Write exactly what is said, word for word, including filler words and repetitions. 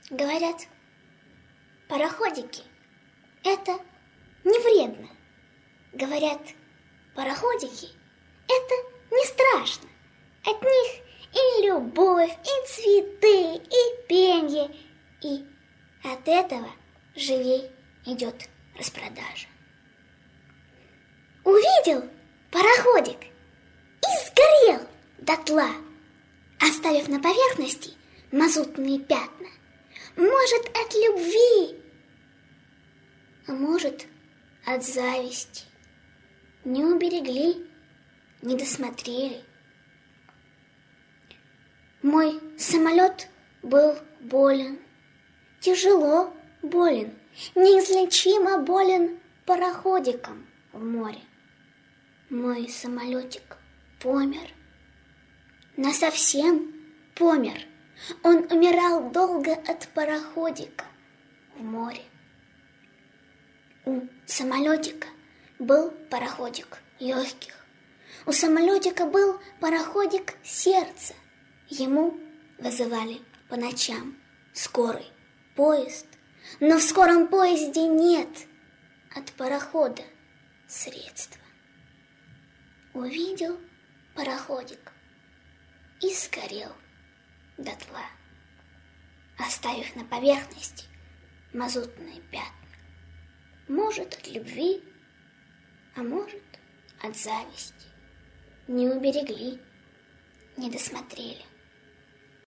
Говорят, пароходики — это не вредно. Говорят, пароходики — это не страшно. От них и любовь, и цветы, и пенье, и от этого живей идет распродажа. Увидел пароходик и сгорел дотла, оставив на поверхности мазутные пятна. Может, от любви, а может, от зависти. Не уберегли, не досмотрели. Мой самолет был болен, тяжело болен, неизлечимо болен пароходиком в море. Мой самолетик помер, насовсем помер. Он умирал долго от пароходика в море. У самолетика был пароходик легких, у самолетика был пароходик сердца. Ему вызывали по ночам скорый поезд, но в скором поезде нет от парохода средства. Увидел пароходик и сгорел дотла, оставив на поверхности мазутные пятна. Может, от любви, а может, от зависти. Не уберегли, не досмотрели.